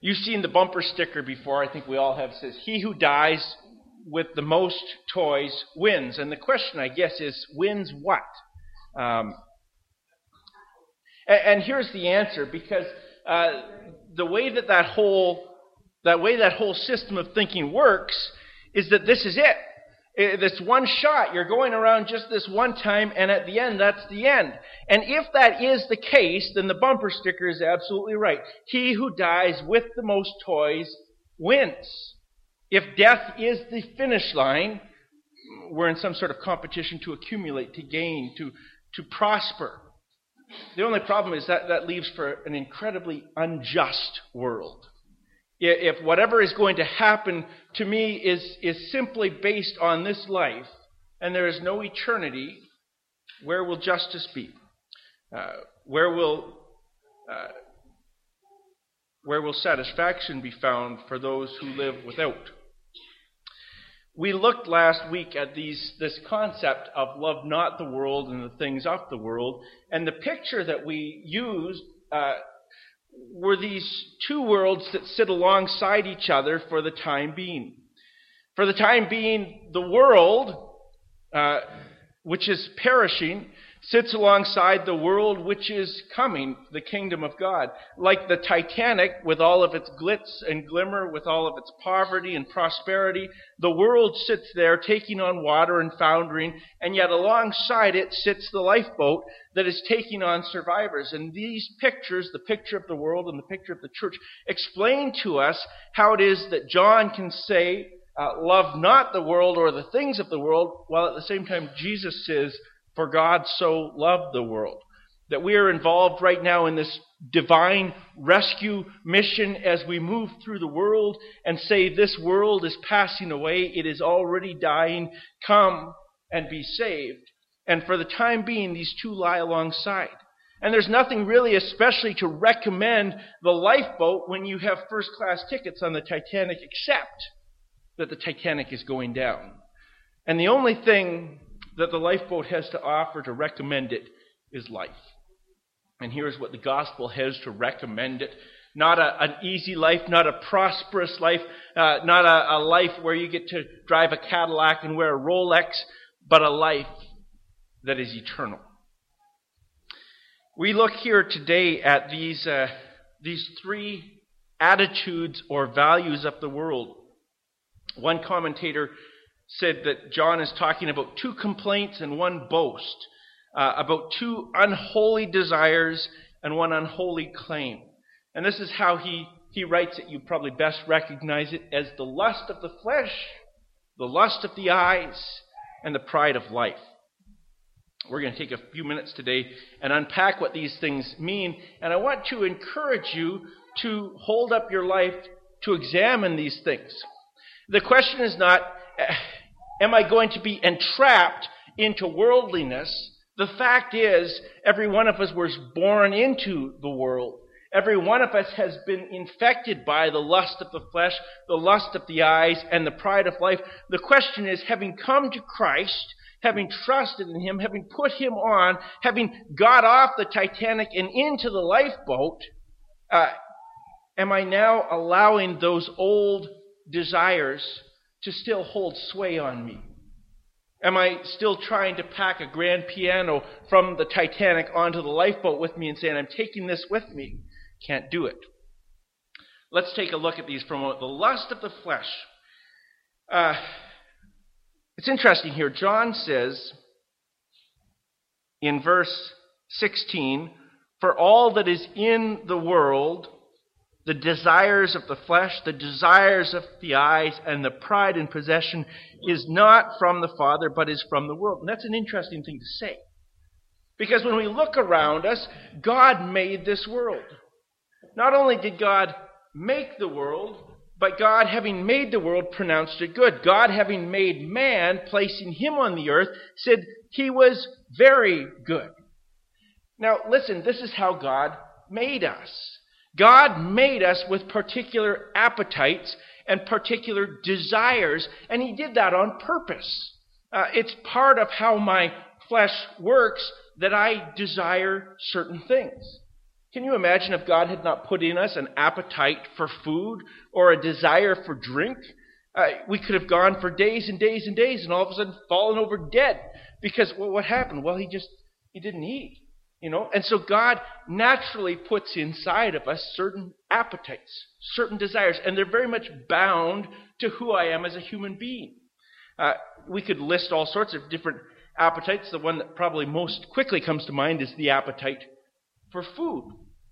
You've seen the bumper sticker before, I think we all have, says, "He who dies with the most toys wins." And the question, I guess, is, wins what? And here's the answer, because the way that whole system of thinking works is that this is it. This one shot, you're going around just this one time, and at the end, that's the end. And if that is the case, then the bumper sticker is absolutely right. He who dies with the most toys wins. If death is the finish line, we're in some sort of competition to accumulate, to gain, to prosper. The only problem is that leaves for an incredibly unjust world. If whatever is going to happen to me is simply based on this life, and there is no eternity, where will justice be? Where will satisfaction be found for those who live without? We looked last week at this concept of love not the world and the things of the world, and the picture that we used were these two worlds that sit alongside each other for the time being. For the time being, the world, which is perishing, sits alongside the world which is coming, the kingdom of God. Like the Titanic, with all of its glitz and glimmer, with all of its poverty and prosperity, the world sits there taking on water and foundering, and yet alongside it sits the lifeboat that is taking on survivors. And these pictures, the picture of the world and the picture of the church, explain to us how it is that John can say, love not the world or the things of the world, while at the same time Jesus says, "For God so loved the world." That we are involved right now in this divine rescue mission as we move through the world and say, this world is passing away, it is already dying, come and be saved. And for the time being, these two lie alongside. And there's nothing really especially to recommend the lifeboat when you have first-class tickets on the Titanic, except that the Titanic is going down. And the only thing that the lifeboat has to offer to recommend it is life. And here's what the gospel has to recommend it. Not an easy life, not a prosperous life, not a life where you get to drive a Cadillac and wear a Rolex, but a life that is eternal. We look here today at these three attitudes or values of the world. One commentator said that John is talking about two complaints and one boast, about two unholy desires and one unholy claim. And this is how he writes it. You probably best recognize it as the lust of the flesh, the lust of the eyes, and the pride of life. We're going to take a few minutes today and unpack what these things mean. And I want to encourage you to hold up your life to examine these things. The question is not, am I going to be entrapped into worldliness? The fact is, every one of us was born into the world. Every one of us has been infected by the lust of the flesh, the lust of the eyes, and the pride of life. The question is, having come to Christ, having trusted in Him, having put Him on, having got off the Titanic and into the lifeboat, am I now allowing those old desires to still hold sway on me? Am I still trying to pack a grand piano from the Titanic onto the lifeboat with me and saying, I'm taking this with me? Can't do it. Let's take a look at these for a moment. The lust of the flesh. It's interesting here. John says in verse 16, "For all that is in the world, the desires of the flesh, the desires of the eyes, and the pride in possession is not from the Father, but is from the world." And that's an interesting thing to say. Because when we look around us, God made this world. Not only did God make the world, but God, having made the world, pronounced it good. God, having made man, placing him on the earth, said he was very good. Now, listen, this is how God made us. God made us with particular appetites and particular desires, and He did that on purpose. It's part of how my flesh works that I desire certain things. Can you imagine if God had not put in us an appetite for food or a desire for drink? We could have gone for days and days and days and all of a sudden fallen over dead. Because what happened? Well, he didn't eat. And so God naturally puts inside of us certain appetites, certain desires, and they're very much bound to who I am as a human being. We could list all sorts of different appetites. The one that probably most quickly comes to mind is the appetite for food.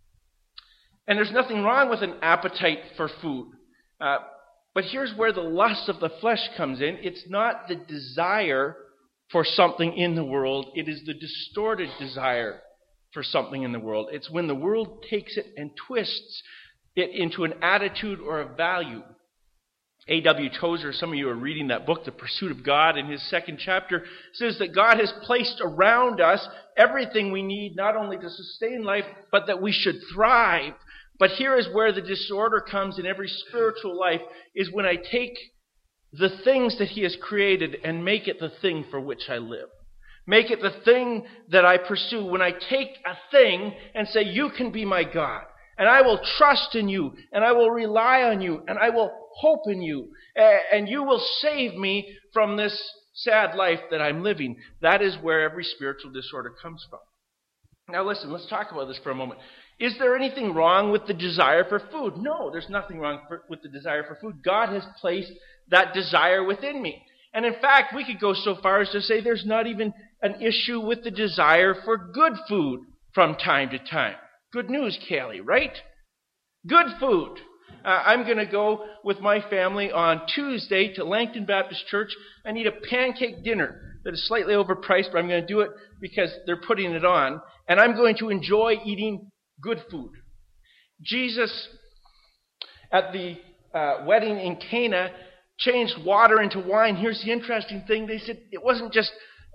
And there's nothing wrong with an appetite for food. But here's where the lust of the flesh comes in. It's not the desire for something in the world. It is the distorted desire for something in the world. It's when the world takes it and twists it into an attitude or a value. A.W. Tozer, some of you are reading that book, The Pursuit of God, in his 2nd chapter, says that God has placed around us everything we need, not only to sustain life, but that we should thrive. But here is where the disorder comes in every spiritual life, is when I take the things that he has created and make it the thing for which I live. Make it the thing that I pursue. When I take a thing and say, you can be my God, and I will trust in you, and I will rely on you, and I will hope in you, and you will save me from this sad life that I'm living. That is where every spiritual disorder comes from. Now listen, let's talk about this for a moment. Is there anything wrong with the desire for food? No, there's nothing wrong with the desire for food. God has placed that desire within me. And in fact, we could go so far as to say there's not even an issue with the desire for good food from time to time. Good news, Callie, right? Good food. I'm going to go with my family on Tuesday to Langton Baptist Church and eat a pancake dinner that is slightly overpriced, but I'm going to do it because they're putting it on. And I'm going to enjoy eating good food. Jesus, at the wedding in Cana, changed water into wine. Here's the interesting thing. They said it wasn't just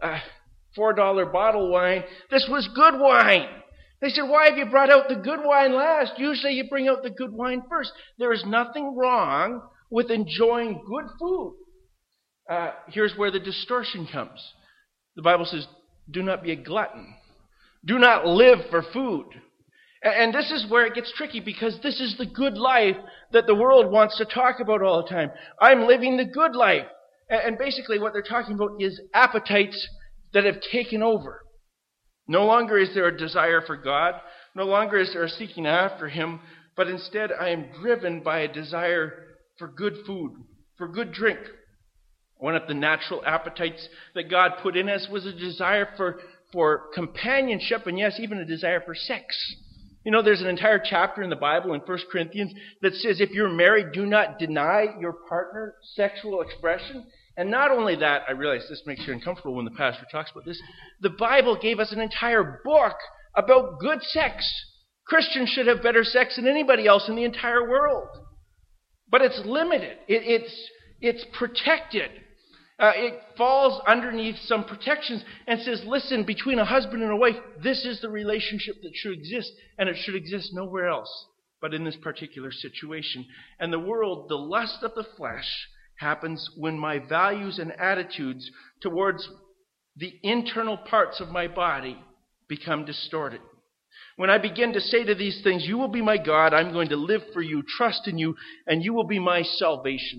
$4 bottle wine. This was good wine. They said, why have you brought out the good wine last? Usually you bring out the good wine first. There is nothing wrong with enjoying good food. Here's where the distortion comes. The Bible says, do not be a glutton. Do not live for food. And this is where it gets tricky, because this is the good life that the world wants to talk about all the time. I'm living the good life. And basically what they're talking about is appetites that have taken over. No longer is there a desire for God. No longer is there a seeking after Him. But instead I am driven by a desire for good food, for good drink. One of the natural appetites that God put in us was a desire for companionship, and yes, even a desire for sex. You know, there's an entire chapter in the Bible in 1 Corinthians that says if you're married, do not deny your partner sexual expression. And not only that, I realize this makes you uncomfortable when the pastor talks about this, the Bible gave us an entire book about good sex. Christians should have better sex than anybody else in the entire world. But it's limited. It's protected. It falls underneath some protections and says, listen, between a husband and a wife, this is the relationship that should exist, and it should exist nowhere else but in this particular situation. And the world, the lust of the flesh, happens when my values and attitudes towards the internal parts of my body become distorted. When I begin to say to these things, you will be my God, I'm going to live for you, trust in you, and you will be my salvation.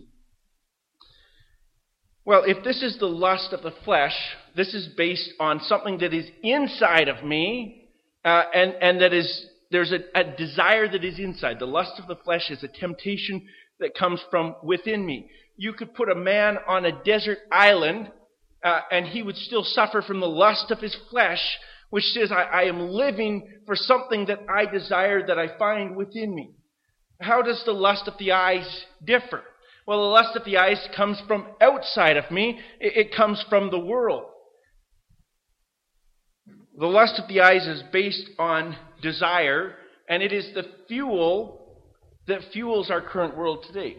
Well, if this is the lust of the flesh, this is based on something that is inside of me, and that is, there's a desire that is inside. The lust of the flesh is a temptation that comes from within me. You could put a man on a desert island, and he would still suffer from the lust of his flesh, which says, I am living for something that I desire, that I find within me. How does the lust of the eyes differ? Well, the lust of the eyes comes from outside of me. It comes from the world. The lust of the eyes is based on desire, and it is the fuel that fuels our current world today.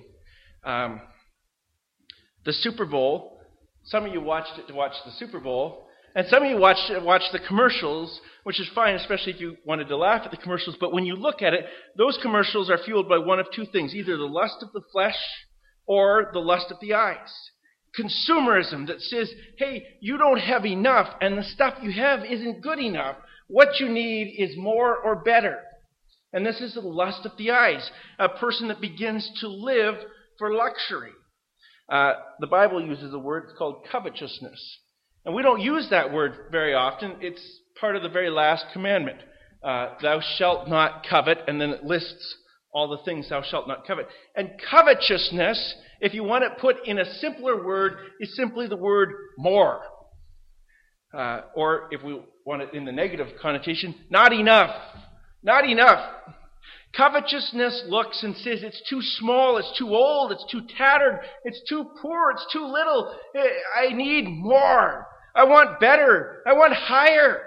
The Super Bowl, some of you watched it to watch the Super Bowl, and some of you watched it to watch the commercials, which is fine, especially if you wanted to laugh at the commercials. But when you look at it, those commercials are fueled by one of two things, either the lust of the flesh or the lust of the eyes. Consumerism that says, hey, you don't have enough, and the stuff you have isn't good enough. What you need is more or better. And this is the lust of the eyes, a person that begins to live for luxury. The Bible uses a word called covetousness. And we don't use that word very often. It's part of the very last commandment. Thou shalt not covet, and then it lists all the things thou shalt not covet. And covetousness, if you want it put in a simpler word, is simply the word more. Or if we want it in the negative connotation, not enough. Not enough. Covetousness looks and says it's too small, it's too old, it's too tattered, it's too poor, it's too little. I need more. I want better. I want higher.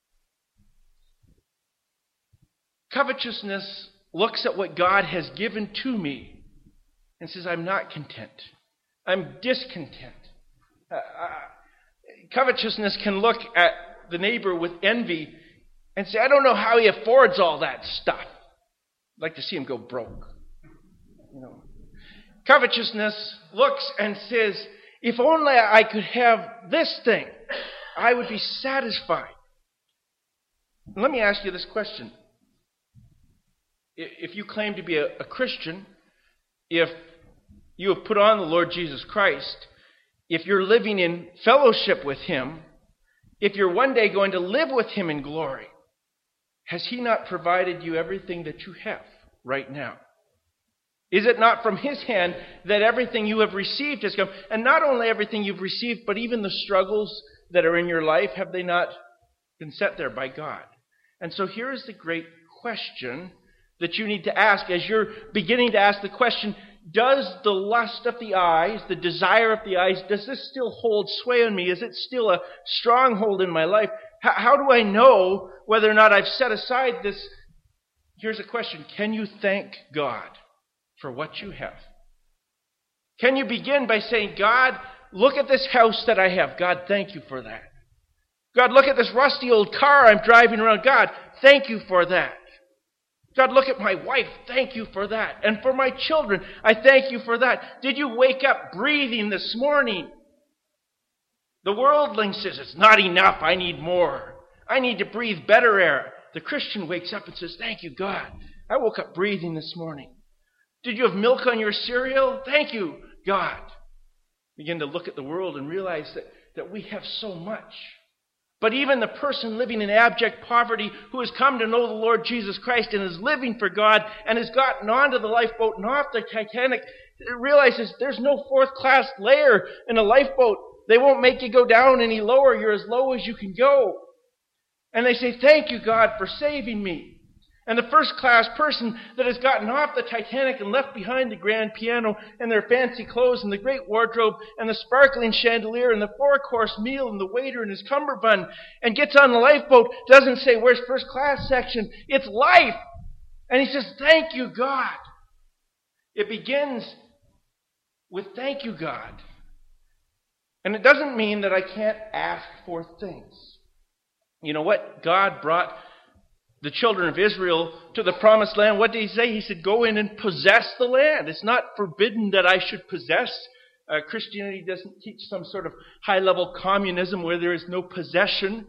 Covetousness looks at what God has given to me and says, I'm not content. I'm discontent. Covetousness can look at the neighbor with envy and say, I don't know how he affords all that stuff. I'd like to see him go broke. Covetousness looks and says, if only I could have this thing, I would be satisfied. Let me ask you this question. If you claim to be a Christian, if you have put on the Lord Jesus Christ, if you're living in fellowship with Him, if you're one day going to live with Him in glory, has He not provided you everything that you have right now? Is it not from His hand that everything you have received has come? And not only everything you've received, but even the struggles that are in your life, have they not been set there by God? And so here is the great question that you need to ask as you're beginning to ask the question, does the lust of the eyes, the desire of the eyes, does this still hold sway on me? Is it still a stronghold in my life? How do I know whether or not I've set aside this? Here's a question. Can you thank God for what you have? Can you begin by saying, God, look at this house that I have. God, thank you for that. God, look at this rusty old car I'm driving around. God, thank you for that. God, look at my wife. Thank you for that. And for my children, I thank you for that. Did you wake up breathing this morning? The worldling says, it's not enough. I need more. I need to breathe better air. The Christian wakes up and says, thank you, God. I woke up breathing this morning. Did you have milk on your cereal? Thank you, God. Begin to look at the world and realize that we have so much. But even the person living in abject poverty who has come to know the Lord Jesus Christ and is living for God and has gotten onto the lifeboat and off the Titanic realizes there's no fourth-class layer in a lifeboat. They won't make you go down any lower. You're as low as you can go. And they say, thank you, God, for saving me. And the first-class person that has gotten off the Titanic and left behind the grand piano and their fancy clothes and the great wardrobe and the sparkling chandelier and the four-course meal and the waiter and his cummerbund and gets on the lifeboat doesn't say, where's first-class section? It's life. And he says, thank you, God. It begins with thank you, God. And it doesn't mean that I can't ask for things. You know what? God brought the children of Israel to the promised land. What did He say? He said, go in and possess the land. It's not forbidden that I should possess. Christianity doesn't teach some sort of high-level communism where there is no possession.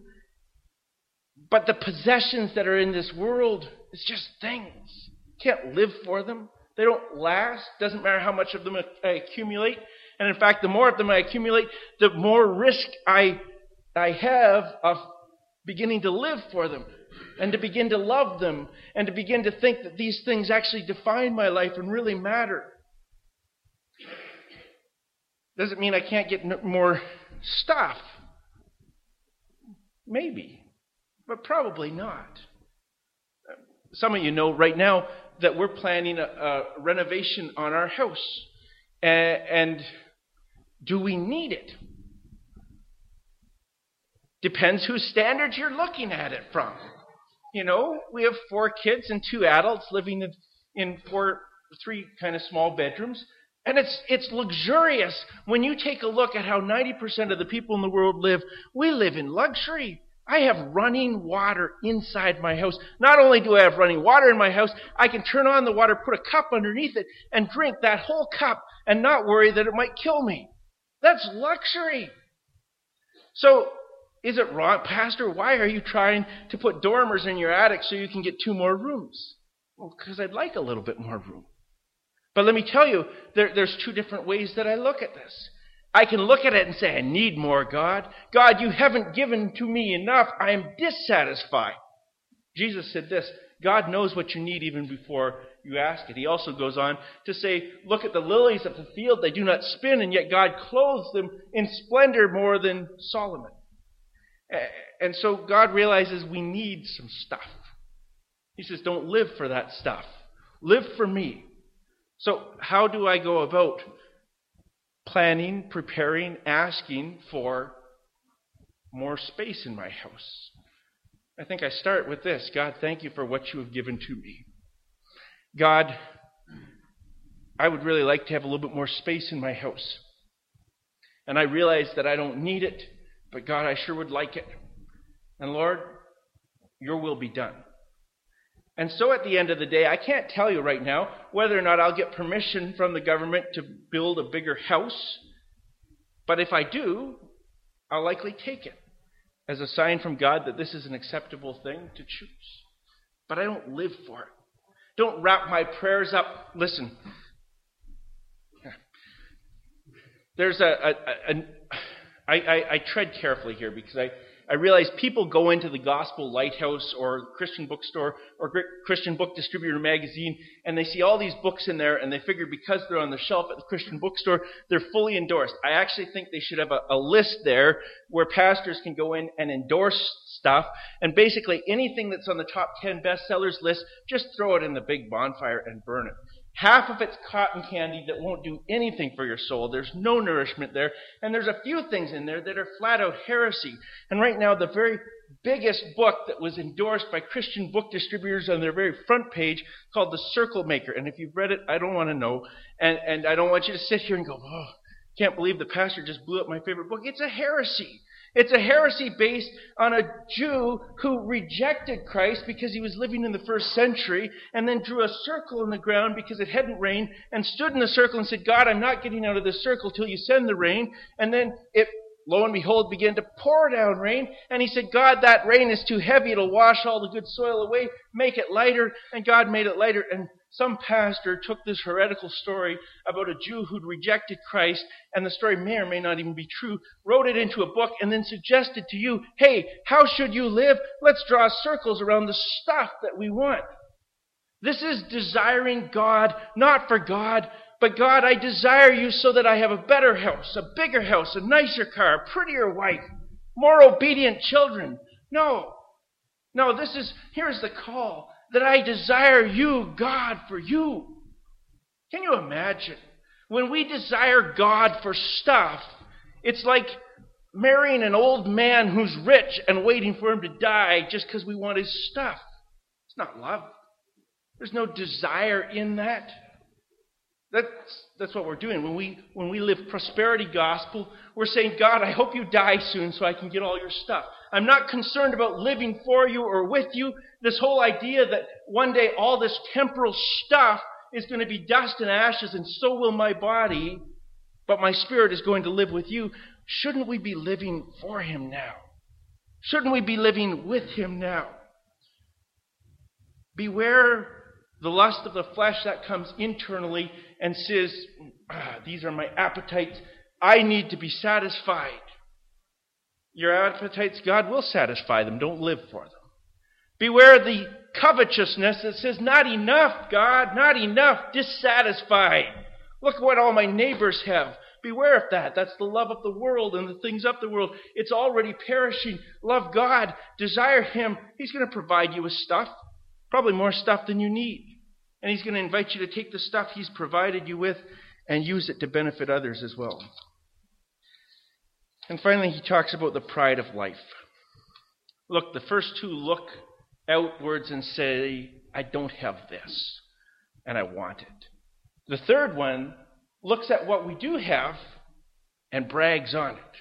But the possessions that are in this world, it's just things. You can't live for them. They don't last. Doesn't matter how much of them I accumulate. And in fact, the more of them I accumulate, the more risk I have of beginning to live for them. And to begin to love them, and to begin to think that these things actually define my life and really matter. Doesn't mean I can't get more stuff. Maybe, but probably not. Some of you know right now that we're planning a renovation on our house. And do we need it? Depends whose standards you're looking at it from. You know, we have 4 kids and 2 adults living in 3 kind of small bedrooms. And it's luxurious. When you take a look at how 90% of the people in the world live, we live in luxury. I have running water inside my house. Not only do I have running water in my house, I can turn on the water, put a cup underneath it, and drink that whole cup and not worry that it might kill me. That's luxury. So, is it wrong? Pastor, why are you trying to put dormers in your attic so you can get 2 more rooms? Well, because I'd like a little bit more room. But let me tell you, there's two different ways that I look at this. I can look at it and say, I need more, God. God, you haven't given to me enough. I am dissatisfied. Jesus said this, God knows what you need even before you ask it. He also goes on to say, look at the lilies of the field. They do not spin, and yet God clothes them in splendor more than Solomon. And so God realizes we need some stuff. He says, don't live for that stuff. Live for me. So how do I go about planning, preparing, asking for more space in my house? I think I start with this. God, thank you for what you have given to me. God, I would really like to have a little bit more space in my house. And I realize that I don't need it, but God, I sure would like it. And Lord, your will be done. And so at the end of the day, I can't tell you right now whether or not I'll get permission from the government to build a bigger house. But if I do, I'll likely take it as a sign from God that this is an acceptable thing to choose. But I don't live for it. Don't wrap my prayers up. Listen, there's I tread carefully here because I realize people go into the Gospel Lighthouse or Christian Bookstore or Christian Book Distributor magazine and they see all these books in there and they figure because they're on the shelf at the Christian bookstore, they're fully endorsed. I actually think they should have a list there where pastors can go in and endorse stuff, and basically anything that's on the top 10 bestsellers list, just throw it in the big bonfire and burn it. Half of it's cotton candy that won't do anything for your soul. There's no nourishment there. And there's a few things in there that are flat out heresy. And right now, the very biggest book that was endorsed by Christian book distributors on their very front page called The Circle Maker. And if you've read it, I don't want to know. And I don't want you to sit here and go, oh, can't believe the pastor just blew up my favorite book. It's a heresy. It's a heresy based on a Jew who rejected Christ because he was living in the first century and then drew a circle in the ground because it hadn't rained and stood in the circle and said, God, I'm not getting out of this circle till you send the rain. And then it, lo and behold, began to pour down rain. And he said, God, that rain is too heavy. It'll wash all the good soil away. Make it lighter. And God made it lighter. And some pastor took this heretical story about a Jew who'd rejected Christ, and the story may or may not even be true, wrote it into a book, and then suggested to you, hey, how should you live? Let's draw circles around the stuff that we want. This is desiring God, not for God, but God, I desire you so that I have a better house, a bigger house, a nicer car, a prettier wife, more obedient children. No, here's the call. That I desire you, God, for you. Can you imagine? When we desire God for stuff, it's like marrying an old man who's rich and waiting for him to die just because we want his stuff. It's not love. There's no desire in that. That's what we're doing. When we live prosperity gospel, we're saying, God, I hope you die soon so I can get all your stuff. I'm not concerned about living for you or with you. This whole idea that one day all this temporal stuff is going to be dust and ashes and so will my body, but my spirit is going to live with you. Shouldn't we be living for him now? Shouldn't we be living with him now? Beware the lust of the flesh that comes internally and says, these are my appetites. I need to be satisfied. Your appetites, God will satisfy them. Don't live for them. Beware the covetousness that says, not enough, God, not enough, dissatisfied. Look what all my neighbors have. Beware of that. That's the love of the world and the things of the world. It's already perishing. Love God. Desire him. He's going to provide you with stuff. Probably more stuff than you need. And he's going to invite you to take the stuff he's provided you with and use it to benefit others as well. And finally, he talks about the pride of life. Look, the first two look outwards and say, I don't have this, and I want it. The third one looks at what we do have and brags on it.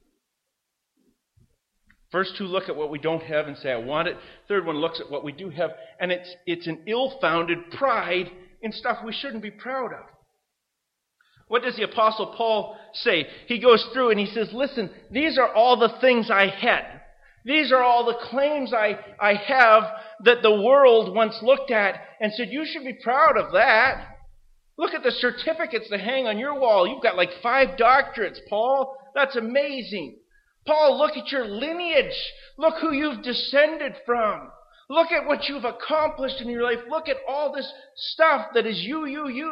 First two look at what we don't have and say, I want it. Third one looks at what we do have, and it's an ill-founded pride in stuff we shouldn't be proud of. What does the Apostle Paul say? He goes through and he says, listen, these are all the things I had. These are all the claims I have that the world once looked at and said, you should be proud of that. Look at the certificates that hang on your wall. You've got like 5 doctorates, Paul. That's amazing. Paul, look at your lineage. Look who you've descended from. Look at what you've accomplished in your life. Look at all this stuff that is you.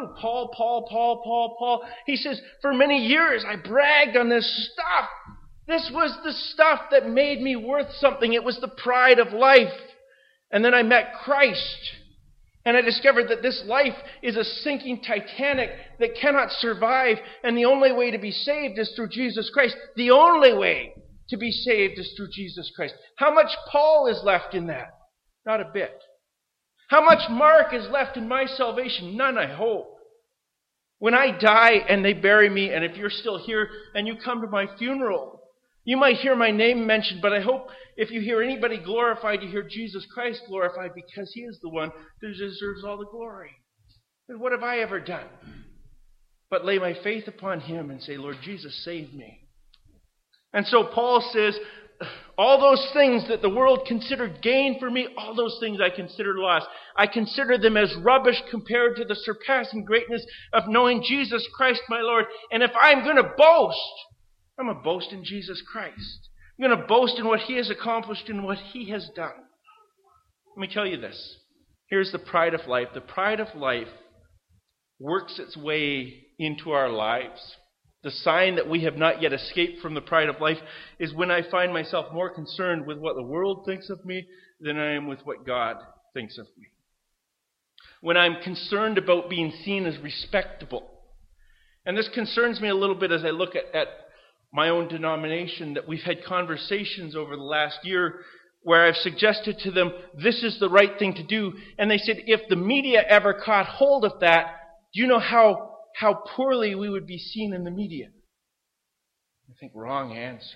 Paul. He says, for many years I bragged on this stuff. This was the stuff that made me worth something. It was the pride of life. And then I met Christ. And I discovered that this life is a sinking Titanic that cannot survive. And the only way to be saved is through Jesus Christ. The only way to be saved is through Jesus Christ. How much Paul is left in that? Not a bit. How much Mark is left in my salvation? None, I hope. When I die and they bury me, and if you're still here and you come to my funeral, you might hear my name mentioned, but I hope if you hear anybody glorified, you hear Jesus Christ glorified, because He is the one who deserves all the glory. And what have I ever done but lay my faith upon Him and say, Lord Jesus, save me. And so Paul says, all those things that the world considered gain for me, all those things I consider loss. I consider them as rubbish compared to the surpassing greatness of knowing Jesus Christ my Lord. And if I'm going to boast, I'm going to boast in Jesus Christ. I'm going to boast in what He has accomplished and what He has done. Let me tell you this. Here's the pride of life. The pride of life works its way into our lives. The sign that we have not yet escaped from the pride of life is when I find myself more concerned with what the world thinks of me than I am with what God thinks of me. When I'm concerned about being seen as respectable. And this concerns me a little bit as I look at my own denomination, that we've had conversations over the last year where I've suggested to them, this is the right thing to do. And they said, if the media ever caught hold of that, do you know how poorly we would be seen in the media? I think, wrong answer.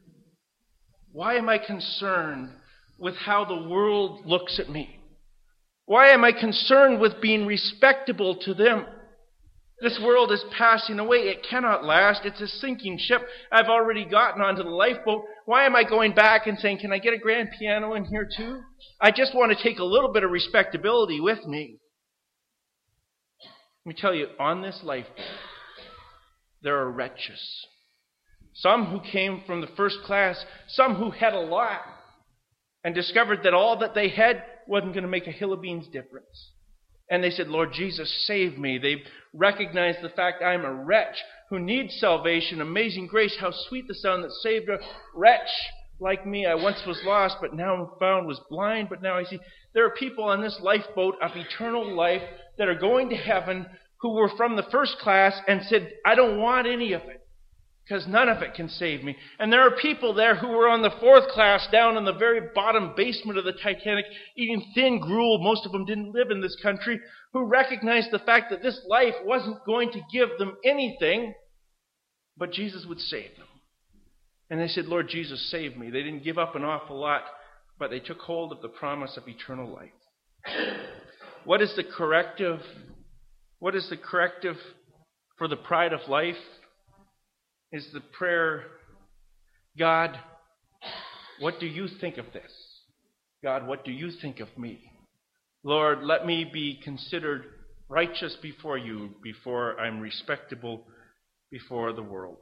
Why am I concerned with how the world looks at me? Why am I concerned with being respectable to them? This world is passing away. It cannot last. It's a sinking ship. I've already gotten onto the lifeboat. Why am I going back and saying, can I get a grand piano in here too? I just want to take a little bit of respectability with me. Let me tell you, on this lifeboat, there are wretches. Some who came from the first class, some who had a lot, and discovered that all that they had wasn't going to make a hill of beans difference. And they said, Lord Jesus, save me. They recognized the fact I'm a wretch who needs salvation. Amazing grace, how sweet the sound that saved a wretch like me. I once was lost, but now I'm found, was blind, but now I see. There are people on this lifeboat of eternal life that are going to heaven who were from the first class and said, I don't want any of it, because none of it can save me. And there are people there who were on the fourth class down in the very bottom basement of the Titanic, eating thin gruel. Most of them didn't live in this country, who recognized the fact that this life wasn't going to give them anything, but Jesus would save them. And they said, Lord Jesus, save me. They didn't give up an awful lot, but they took hold of the promise of eternal life. What is the corrective? What is the corrective for the pride of life? Is the prayer, God, what do you think of this? God, what do you think of me? Lord, let me be considered righteous before you, before I'm respectable before the world.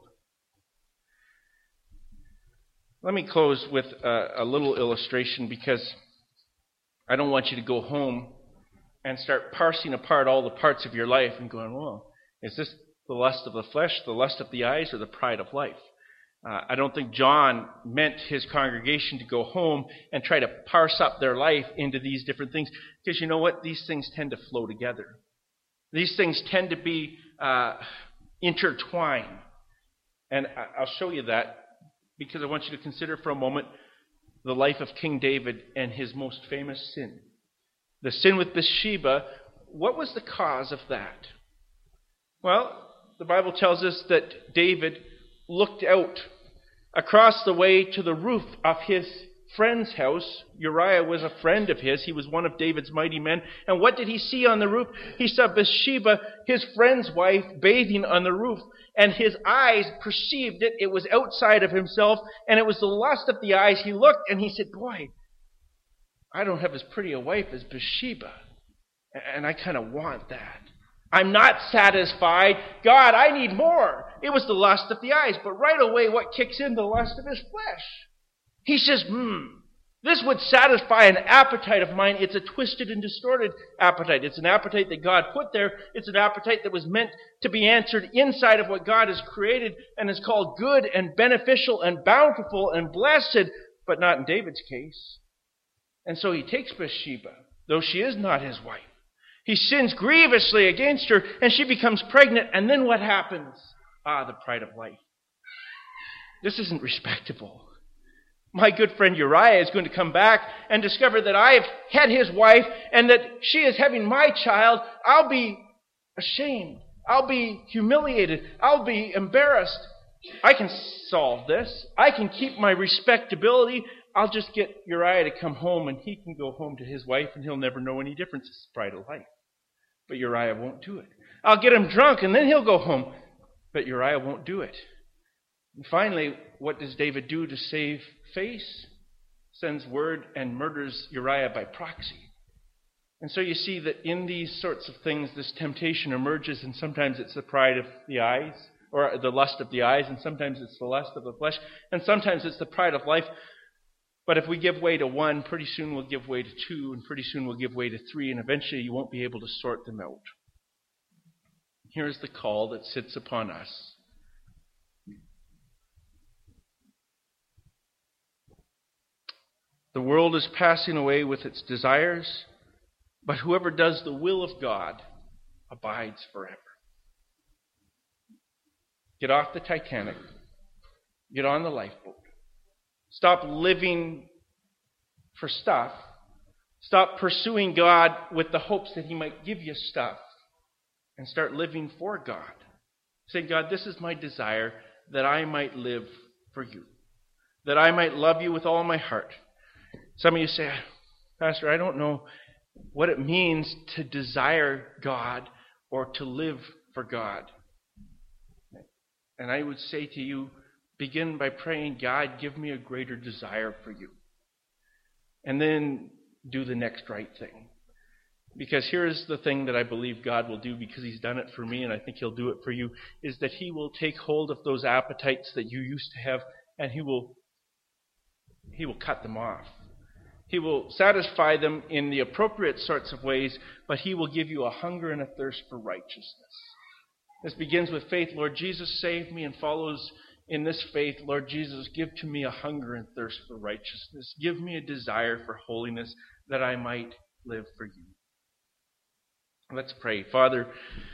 Let me close with a little illustration, because I don't want you to go home and start parsing apart all the parts of your life and going, well, is this the lust of the flesh, the lust of the eyes, or the pride of life? I don't think John meant his congregation to go home and try to parse up their life into these different things, because you know what? These things tend to flow together. These things tend to be intertwined. And I'll show you that, because I want you to consider for a moment the life of King David and his most famous sin. The sin with Bathsheba. What was the cause of that? Well, the Bible tells us that David looked out across the way to the roof of his friend's house. Uriah was a friend of his. He was one of David's mighty men. And what did he see on the roof? He saw Bathsheba, his friend's wife, bathing on the roof. And his eyes perceived it. It was outside of himself, and it was the lust of the eyes. He looked and he said, boy, I don't have as pretty a wife as Bathsheba. And I kind of want that. I'm not satisfied. God, I need more. It was the lust of the eyes. But right away, what kicks in? The lust of his flesh. He says, this would satisfy an appetite of mine. It's a twisted and distorted appetite. It's an appetite that God put there. It's an appetite that was meant to be answered inside of what God has created and is called good and beneficial and bountiful and blessed, but not in David's case. And so he takes Bathsheba, though she is not his wife. He sins grievously against her, and she becomes pregnant. And then what happens? The pride of life. This isn't respectable. My good friend Uriah is going to come back and discover that I have had his wife and that she is having my child. I'll be ashamed. I'll be humiliated. I'll be embarrassed. I can solve this. I can keep my respectability. I'll just get Uriah to come home, and he can go home to his wife, and he'll never know any difference. It's pride of life. But Uriah won't do it. I'll get him drunk, and then he'll go home. But Uriah won't do it. And finally, what does David do to save face? Sends word and murders Uriah by proxy. And so you see that in these sorts of things, this temptation emerges, and sometimes it's the pride of the eyes, or the lust of the eyes, and sometimes it's the lust of the flesh, and sometimes it's the pride of life. But if we give way to one, pretty soon we'll give way to two, and pretty soon we'll give way to three, and eventually you won't be able to sort them out. Here's the call that sits upon us. The world is passing away with its desires, but whoever does the will of God abides forever. Get off the Titanic. Get on the lifeboat. Stop living for stuff. Stop pursuing God with the hopes that He might give you stuff. And start living for God. Say, God, this is my desire, that I might live for you. That I might love you with all my heart. Some of you say, Pastor, I don't know what it means to desire God or to live for God. And I would say to you, begin by praying, God, give me a greater desire for you. And then do the next right thing. Because here's the thing that I believe God will do, because He's done it for me, and I think He'll do it for you, is that He will take hold of those appetites that you used to have, and He will cut them off. He will satisfy them in the appropriate sorts of ways, but He will give you a hunger and a thirst for righteousness. This begins with faith. Lord Jesus, save me, and follows in this faith. Lord Jesus, give to me a hunger and thirst for righteousness. Give me a desire for holiness, that I might live for you. Let's pray. Father,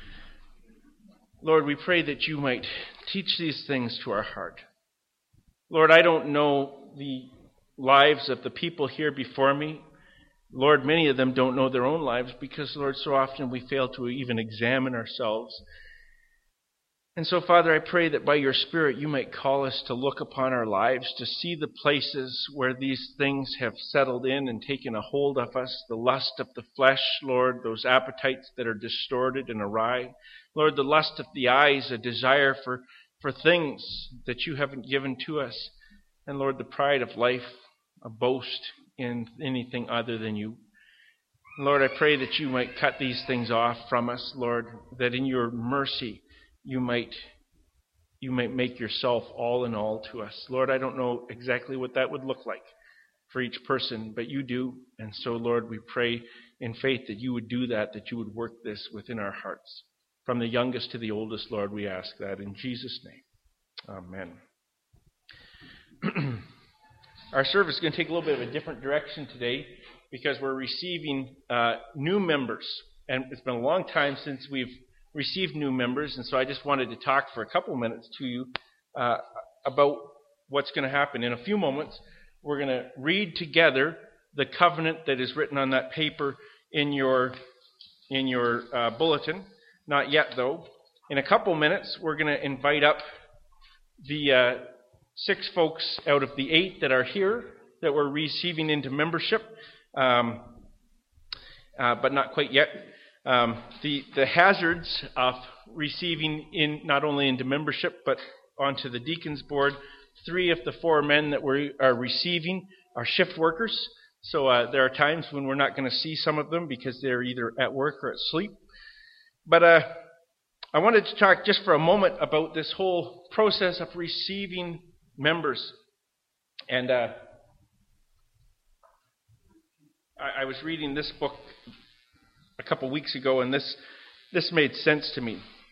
Lord, we pray that you might teach these things to our heart. Lord, I don't know the lives of the people here before me. Lord, many of them don't know their own lives because, Lord, so often we fail to even examine ourselves. And so, Father, I pray that by your Spirit you might call us to look upon our lives, to see the places where these things have settled in and taken a hold of us, the lust of the flesh, Lord, those appetites that are distorted and awry. Lord, the lust of the eyes, a desire for things that you haven't given to us. And Lord, the pride of life, a boast in anything other than you. Lord, I pray that you might cut these things off from us, Lord, that in your mercy you might make yourself all in all to us. Lord, I don't know exactly what that would look like for each person, but you do. And so, Lord, we pray in faith that you would do that you would work this within our hearts. From the youngest to the oldest, Lord, we ask that in Jesus' name. Amen. Our service is going to take a little bit of a different direction today because we're receiving new members. And it's been a long time since we've received new members, and so I just wanted to talk for a couple of minutes to you about what's going to happen. In a few moments, we're going to read together the covenant that is written on that paper in your bulletin. Not yet, though. In a couple of minutes, we're going to invite up the 6 folks out of the 8 that are here that we're receiving into membership, but not quite yet. The hazards of receiving in not only into membership but onto the deacons board. 3 of the 4 men that we are receiving are shift workers. So there are times when we're not going to see some of them because they're either at work or at sleep. But I wanted to talk just for a moment about this whole process of receiving members. And I was reading this book a couple weeks ago, and this made sense to me.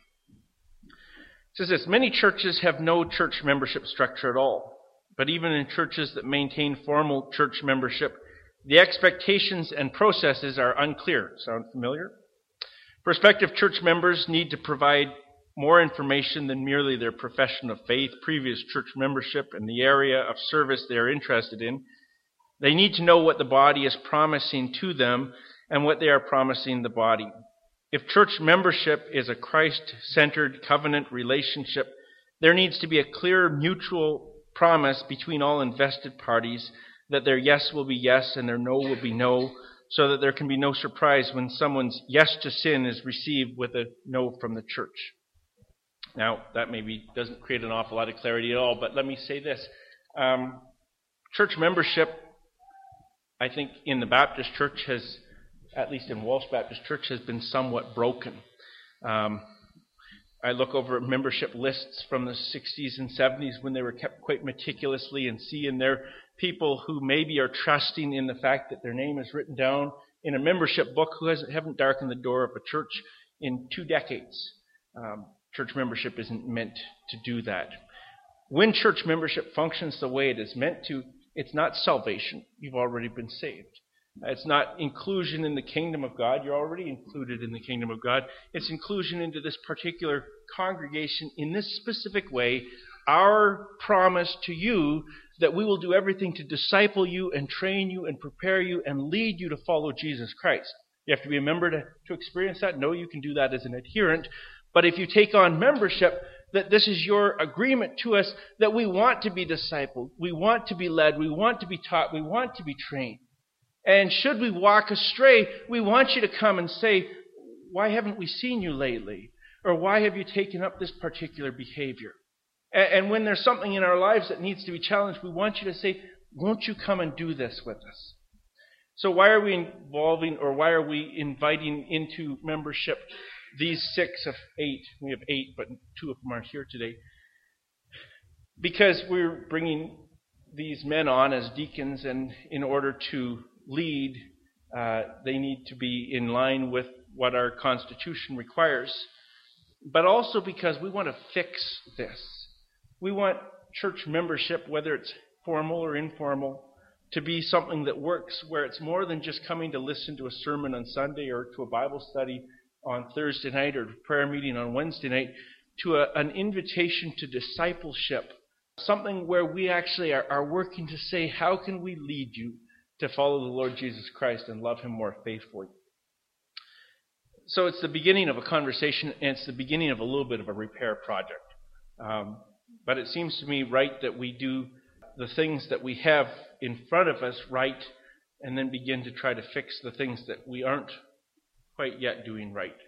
It says this: many churches have no church membership structure at all. But even in churches that maintain formal church membership, the expectations and processes are unclear. Sound familiar? Prospective church members need to provide more information than merely their profession of faith, previous church membership, and the area of service they are interested in. They need to know what the body is promising to them and what they are promising the body. If church membership is a Christ-centered covenant relationship, there needs to be a clear mutual promise between all invested parties that their yes will be yes and their no will be no, so that there can be no surprise when someone's yes to sin is received with a no from the church. Now, that maybe doesn't create an awful lot of clarity at all, but let me say this. Church membership, I think, in the Baptist church has, at least in Walsh Baptist Church, has been somewhat broken. I look over at membership lists from the 60s and 70s when they were kept quite meticulously and see in there people who maybe are trusting in the fact that their name is written down in a membership book who haven't darkened the door of a church in 2 decades. Church membership isn't meant to do that. When church membership functions the way it is meant to, it's not salvation. You've already been saved. It's not inclusion in the kingdom of God. You're already included in the kingdom of God. It's inclusion into this particular congregation in this specific way. Our promise to you that we will do everything to disciple you and train you and prepare you and lead you to follow Jesus Christ. You have to be a member to experience that. No, you can do that as an adherent. But if you take on membership, that this is your agreement to us that we want to be discipled, we want to be led, we want to be taught, we want to be trained. And should we walk astray, we want you to come and say, why haven't we seen you lately? Or why have you taken up this particular behavior? And when there's something in our lives that needs to be challenged, we want you to say, won't you come and do this with us? So why are we involving, or why are we inviting into membership these 6 of 8? We have 8, but 2 of them aren't here today. Because we're bringing these men on as deacons, and in order to lead, they need to be in line with what our Constitution requires, but also because we want to fix this. We want church membership, whether it's formal or informal, to be something that works, where it's more than just coming to listen to a sermon on Sunday or to a Bible study on Thursday night or a prayer meeting on Wednesday night, to an invitation to discipleship, something where we actually are working to say, how can we lead you to follow the Lord Jesus Christ and love Him more faithfully? So it's the beginning of a conversation, and it's the beginning of a little bit of a repair project. But it seems to me right that we do the things that we have in front of us right, and then begin to try to fix the things that we aren't quite yet doing right.